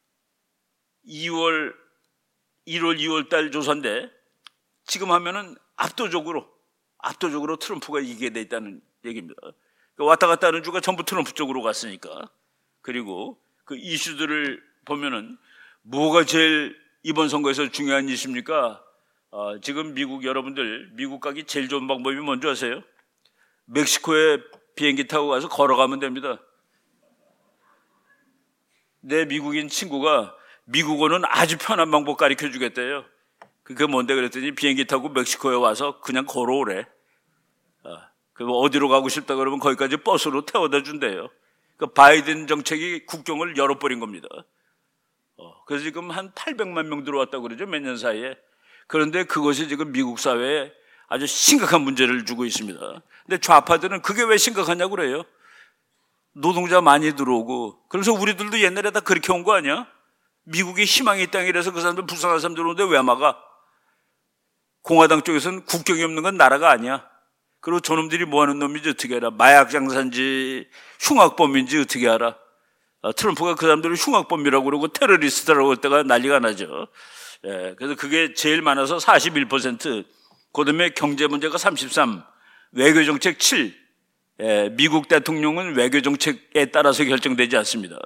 1월, 2월 달 조사인데 지금 하면은 압도적으로 트럼프가 이기게 돼 있다는 얘기입니다. 왔다 갔다 하는 주가 전부 트럼프 쪽으로 갔으니까. 그리고 그 이슈들을 보면은 뭐가 제일 이번 선거에서 중요한 이슈입니까? 지금 미국 여러분들 미국 가기 제일 좋은 방법이 뭔지 아세요? 멕시코에 비행기 타고 가서 걸어가면 됩니다. 내 미국인 친구가 미국어는 아주 편한 방법 가르쳐 주겠대요. 그게 뭔데 그랬더니 비행기 타고 멕시코에 와서 그냥 걸어오래. 그 어디로 가고 싶다 그러면 거기까지 버스로 태워다 준대요. 그 바이든 정책이 국경을 열어버린 겁니다. 그래서 지금 한 800만 명 들어왔다고 그러죠. 몇 년 사이에. 그런데 그것이 지금 미국 사회에 아주 심각한 문제를 주고 있습니다. 근데 좌파들은 그게 왜 심각하냐고 그래요. 노동자 많이 들어오고. 그래서 우리들도 옛날에 다 그렇게 온 거 아니야? 미국이 희망의 땅이라서 그 사람들 불쌍한 사람들 오는데 왜 막아? 공화당 쪽에서는 국경이 없는 건 나라가 아니야. 그리고 저놈들이 뭐 하는 놈인지 어떻게 알아? 마약 장사인지 흉악범인지 어떻게 알아? 트럼프가 그 사람들을 흉악범이라고 그러고 테러리스트라고 할 때가 난리가 나죠. 그래서 그게 제일 많아서 41%, 그 다음에 경제 문제가 33%, 외교정책 7%, 미국 대통령은 외교정책에 따라서 결정되지 않습니다.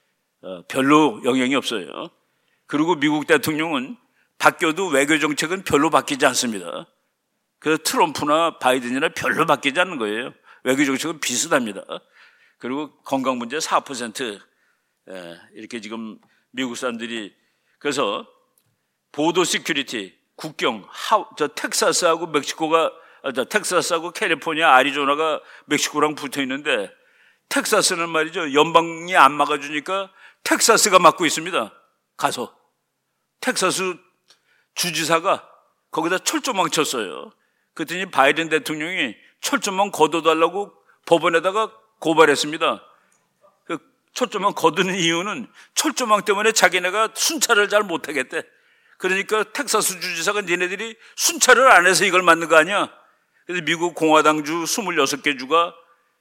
별로 영향이 없어요. 그리고 미국 대통령은 바뀌어도 외교정책은 별로 바뀌지 않습니다. 그래서 트럼프나 바이든이나 별로 바뀌지 않는 거예요. 외교정책은 비슷합니다. 그리고 건강 문제 4%, 이렇게 지금 미국 사람들이. 그래서 보도 시큐리티, 국경, 텍사스하고 멕시코가, 텍사스하고 캘리포니아, 아리조나가 멕시코랑 붙어 있는데 텍사스는 말이죠. 연방이 안 막아주니까 텍사스가 막고 있습니다. 가서. 텍사스 주지사가 거기다 철조망 쳤어요. 그랬더니 바이든 대통령이 철조망 걷어달라고 법원에다가 고발했습니다. 그 철조망 걷는 이유는 철조망 때문에 자기네가 순찰을 잘 못하겠대. 그러니까 텍사스 주지사가 니네들이 순찰을 안 해서 이걸 만든 거 아니야. 그래서 미국 공화당주 26개 주가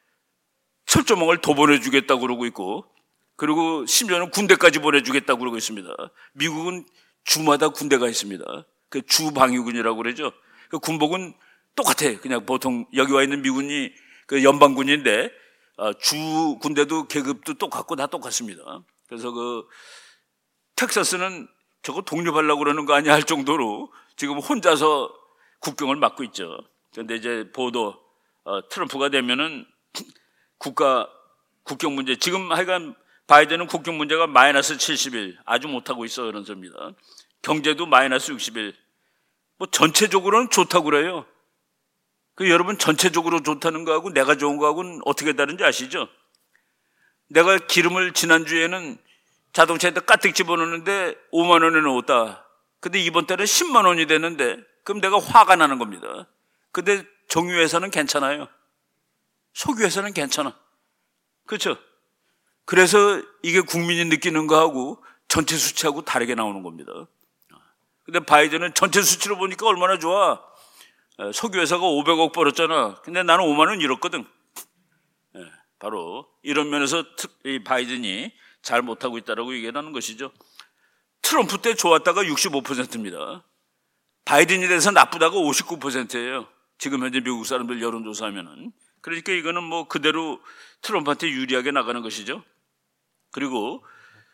철조망을 더 보내주겠다고 그러고 있고, 그리고 심지어는 군대까지 보내주겠다고 그러고 있습니다. 미국은 주마다 군대가 있습니다. 그 주방위군이라고 그러죠. 그 군복은 똑같아. 그냥 보통 여기 와 있는 미군이 그 연방군인데 주 군대도 계급도 똑같고 다 똑같습니다. 그래서 그 텍사스는 저거 독립하려고 그러는 거 아니야 할 정도로 지금 혼자서 국경을 막고 있죠. 그런데 이제 보도 트럼프가 되면은 국경 문제, 지금 하여간 바이든은 국경 문제가 마이너스 70일, 아주 못하고 있어 그런 소리입니다. 경제도 마이너스 60일. 뭐 전체적으로는 좋다고 그래요. 그 여러분 전체적으로 좋다는 거하고 내가 좋은 거하고는 어떻게 다른지 아시죠? 내가 기름을 지난주에는 자동차에다 까뜩 집어넣는데 5만 원에 넣었다. 근데 이번 달에 10만 원이 되는데 그럼 내가 화가 나는 겁니다. 근데 정유회사는 괜찮아요. 석유회사는 괜찮아. 그렇죠? 그래서 이게 국민이 느끼는 거하고 전체 수치하고 다르게 나오는 겁니다. 근데 바이든은 전체 수치로 보니까 얼마나 좋아. 석유회사가 500억 벌었잖아. 근데 나는 5만 원 잃었거든. 바로 이런 면에서 이 바이든이 잘 못하고 있다라고 얘기하는 것이죠. 트럼프 때 좋았다가 65%입니다. 바이든에 대해서 나쁘다가 59%예요. 지금 현재 미국 사람들 여론조사하면은. 그러니까 이거는 뭐 그대로 트럼프한테 유리하게 나가는 것이죠. 그리고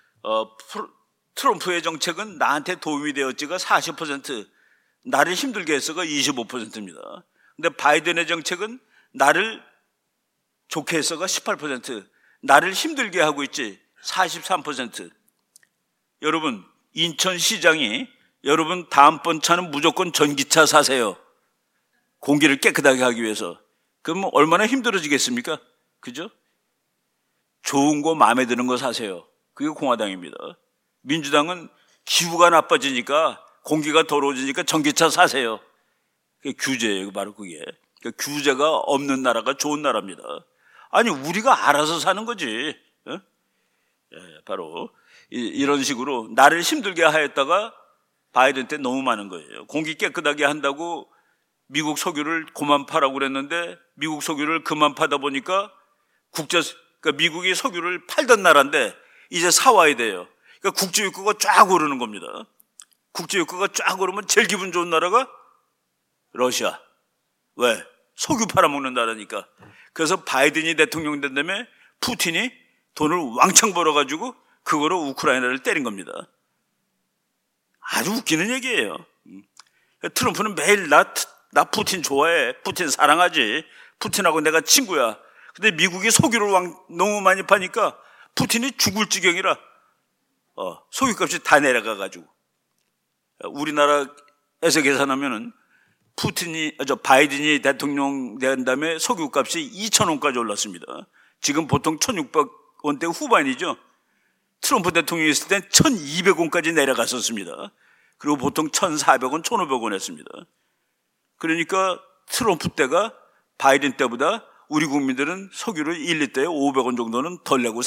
트럼프의 정책은 나한테 도움이 되었지가 40%, 나를 힘들게 했어가 25%입니다. 근데 바이든의 정책은 나를 좋게 했어가 18%, 나를 힘들게 하고 있지 43%. 여러분, 인천시장이 여러분 다음번 차는 무조건 전기차 사세요. 공기를 깨끗하게 하기 위해서. 그럼 얼마나 힘들어지겠습니까? 그죠? 좋은 거 마음에 드는 거 사세요. 그게 공화당입니다. 민주당은 기후가 나빠지니까 공기가 더러워지니까 전기차 사세요. 그게 규제예요. 바로 그게. 그러니까 규제가 없는 나라가 좋은 나라입니다. 아니 우리가 알아서 사는 거지. 바로 이런 식으로 나를 힘들게 하였다가 바이든 때 너무 많은 거예요. 공기 깨끗하게 한다고 미국 석유를 그만 파라고 그랬는데 미국 석유를 그만 파다 보니까 그러니까 미국이 석유를 팔던 나라인데 이제 사와야 돼요. 그러니까 국제유가가 쫙 오르는 겁니다. 국제유가가 쫙 오르면 제일 기분 좋은 나라가 러시아. 왜? 석유 팔아먹는 나라니까. 그래서 바이든이 대통령 된 다음에 푸틴이 돈을 왕창 벌어가지고 그거로 우크라이나를 때린 겁니다. 아주 웃기는 얘기예요. 트럼프는 매일 나 푸틴 좋아해. 푸틴 사랑하지. 푸틴하고 내가 친구야. 근데 미국이 석유를 너무 많이 파니까 푸틴이 죽을 지경이라 석유값이 다 내려가가지고 우리나라에서 계산하면은 바이든이 대통령 된 다음에 석유값이 2,000원까지 올랐습니다. 지금 보통 1,600원대 후반이죠. 트럼프 대통령이 있을 땐 1,200원까지 내려갔었습니다. 그리고 보통 1,400원, 1,500원 했습니다. 그러니까 트럼프 때가 바이든 때보다 우리 국민들은 석유를 1리터에 500원 정도는 덜 내고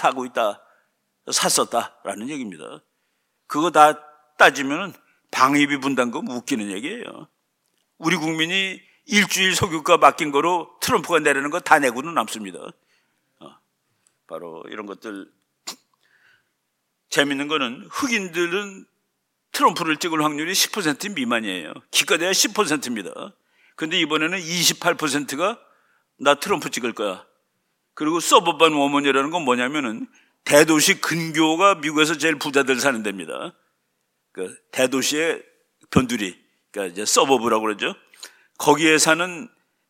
샀었다라는 얘기입니다. 그거 다 따지면 방위비 분담금 웃기는 얘기예요. 우리 국민이 일주일 석유가 맡긴 거로 트럼프가 내리는 거 다 내고는 남습니다. 바로 이런 것들. 재밌는 거는 흑인들은 트럼프를 찍을 확률이 10% 미만이에요. 기껏해야 10%입니다. 근데 이번에는 28%가 나 트럼프 찍을 거야. 그리고 서버반 워먼이라는 건 뭐냐면은 대도시 근교가 미국에서 제일 부자들 사는 데입니다. 그 대도시의 변두리, 그러니까 이제 서버브라고 그러죠. 거기에 사는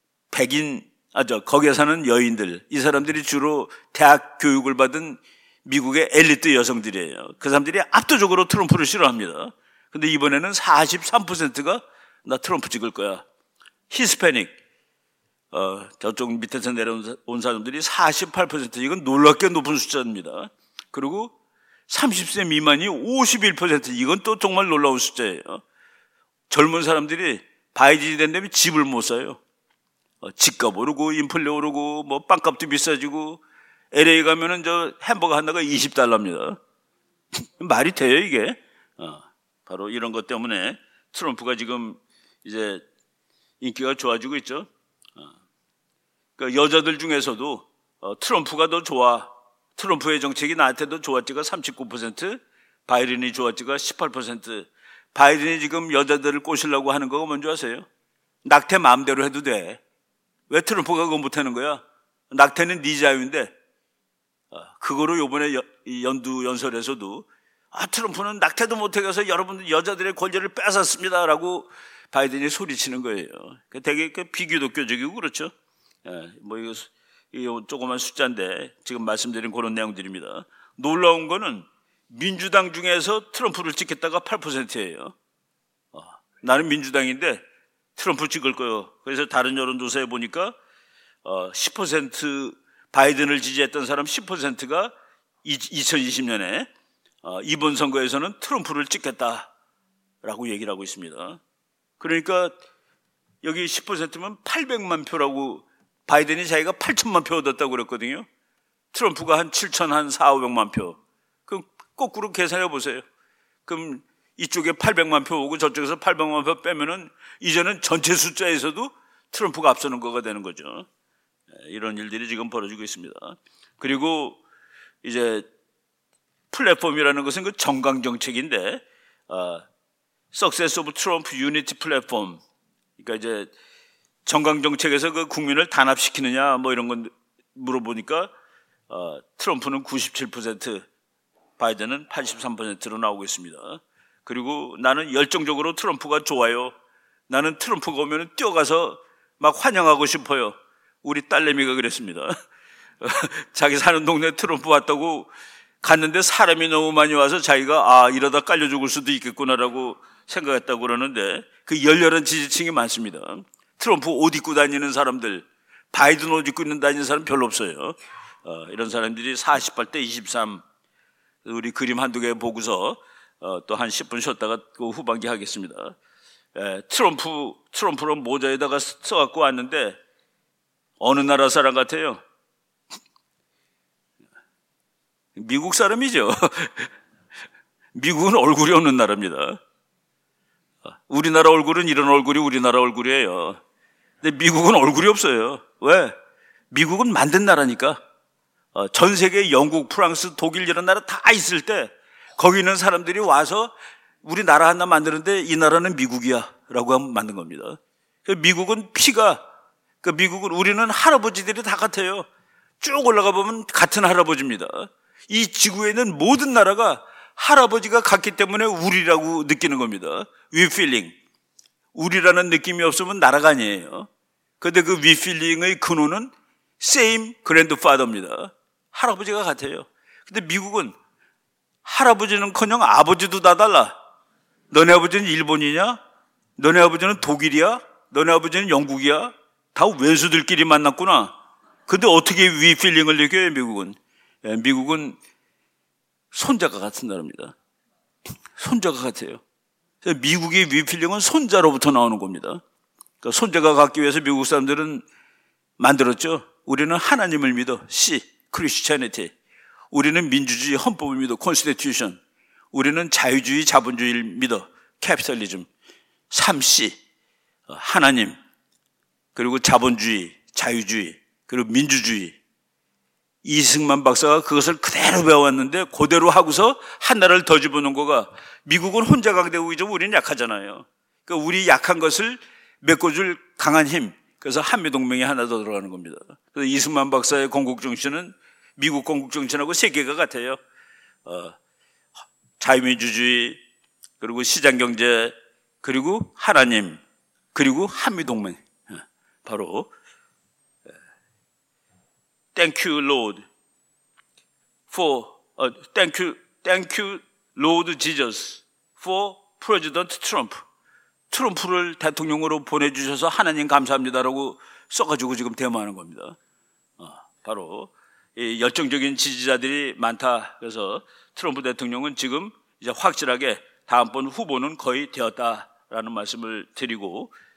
거기에 사는 여인들, 이 사람들이 주로 대학 교육을 받은 미국의 엘리트 여성들이에요. 그 사람들이 압도적으로 트럼프를 싫어합니다. 근데 이번에는 43%가 나 트럼프 찍을 거야. 히스패닉, 저쪽 밑에서 내려온 사람들이 48%, 이건 놀랍게 높은 숫자입니다. 그리고 30세 미만이 51%, 이건 또 정말 놀라운 숫자예요. 젊은 사람들이 바이든이 된 다음에 집을 못 사요. 집값 오르고 인플레 오르고 뭐 빵값도 비싸지고 LA 가면은 저 햄버거 하나가 $20입니다. 말이 돼요 이게? 바로 이런 것 때문에 트럼프가 지금 이제 인기가 좋아지고 있죠. 그러니까 여자들 중에서도 트럼프가 더 좋아. 트럼프의 정책이 나한테 더 좋았지가 39%, 바이든이 좋았지가 18%. 바이든이 지금 여자들을 꼬시려고 하는 거가 뭔지 아세요? 낙태 마음대로 해도 돼. 왜 트럼프가 그거 못하는 거야? 낙태는 네 자유인데. 그거로 요번에 연설에서도 트럼프는 낙태도 못하게 해서 여러분들 여자들의 권리를 뺏었습니다라고 바이든이 소리치는 거예요. 되게 비교도교적이고 그렇죠. 뭐 이거 조그만 숫자인데 지금 말씀드린 그런 내용들입니다. 놀라운 거는 민주당 중에서 트럼프를 찍겠다가 8%예요. 나는 민주당인데 트럼프 찍을 거예요. 그래서 다른 여론조사에 보니까 10% 바이든을 지지했던 사람 10%가 2020년에 이번 선거에서는 트럼프를 찍겠다라고 얘기를 하고 있습니다. 그러니까 여기 10%면 800만 표라고, 바이든이 자기가 8천만 표 얻었다고 그랬거든요. 트럼프가 한 4,500만 표. 그럼 거꾸로 계산해 보세요. 그럼 이쪽에 800만 표 오고 저쪽에서 800만 표 빼면은 이제는 전체 숫자에서도 트럼프가 앞서는 거가 되는 거죠. 이런 일들이 지금 벌어지고 있습니다. 그리고 이제 플랫폼이라는 것은 그 정강 정책인데, Success of Trump Unity Platform. 그러니까 이제 정강 정책에서 그 국민을 단합시키느냐 뭐 이런 건 물어보니까 트럼프는 97%, 바이든은 83%로 나오고 있습니다. 그리고 나는 열정적으로 트럼프가 좋아요. 나는 트럼프가 오면 뛰어가서 막 환영하고 싶어요. 우리 딸내미가 그랬습니다. 자기 사는 동네 트럼프 왔다고 갔는데 사람이 너무 많이 와서 자기가 이러다 깔려 죽을 수도 있겠구나라고 생각했다고 그러는데, 그 열렬한 지지층이 많습니다. 트럼프 옷 입고 다니는 사람들, 바이든 옷 입고 다니는 사람 별로 없어요. 이런 사람들이 48대 23. 우리 그림 한두 개 보고서 또 한 10분 쉬었다가 그 후반기 하겠습니다. 트럼프로 모자에다가 써갖고 왔는데 어느 나라 사람 같아요? 미국 사람이죠. 미국은 얼굴이 없는 나라입니다. 우리나라 얼굴은 이런 얼굴이 우리나라 얼굴이에요. 근데 미국은 얼굴이 없어요. 왜? 미국은 만든 나라니까. 전 세계 영국, 프랑스, 독일 이런 나라 다 있을 때 거기 있는 사람들이 와서 우리 나라 하나 만드는데 이 나라는 미국이야 라고 하면 만든 겁니다. 미국은 피가, 미국은 우리는 할아버지들이 다 같아요. 쭉 올라가 보면 같은 할아버지입니다. 이 지구에 있는 모든 나라가 할아버지가 같기 때문에 우리라고 느끼는 겁니다. We feeling. 우리라는 느낌이 없으면 나라가 아니에요. 그런데 그 we feeling의 근원은 same grandfather입니다. 할아버지가 같아요. 근데 미국은 할아버지는커녕 아버지도 다 달라. 너네 아버지는 일본이냐? 너네 아버지는 독일이야? 너네 아버지는 영국이야? 다 왼수들끼리 만났구나. 근데 어떻게 we feeling을 느껴요, 미국은? 미국은 손자가 같은 나라입니다. 손자가 같아요. 미국의 we feeling은 손자로부터 나오는 겁니다. 그러니까 손자가 갖기 위해서 미국 사람들은 만들었죠. 우리는 하나님을 믿어. C, Christianity. 우리는 민주주의 헌법을 믿어. Constitution. 우리는 자유주의 자본주의를 믿어. Capitalism. 3C. 하나님. 그리고 자본주의, 자유주의, 그리고 민주주의. 이승만 박사가 그것을 그대로 배워왔는데 그대로 하고서 하나를 더 집어넣은 거가 미국은 혼자 강대국이죠. 우리는 약하잖아요. 그러니까 우리 약한 것을 메꿔줄 강한 힘. 그래서 한미동맹이 하나 더 들어가는 겁니다. 그래서 이승만 박사의 건국정신은 미국 건국정신하고 세 개가 같아요. 자유민주주의, 그리고 시장경제, 그리고 하나님, 그리고 한미동맹. 바로 Thank you, Lord, Thank you, Lord Jesus, for President Trump. 트럼프를 대통령으로 보내주셔서 하나님 감사합니다라고 써가지고 지금 데모하는 겁니다. 바로 이 열정적인 지지자들이 많다. 그래서 트럼프 대통령은 지금 이제 확실하게 다음번 후보는 거의 되었다라는 말씀을 드리고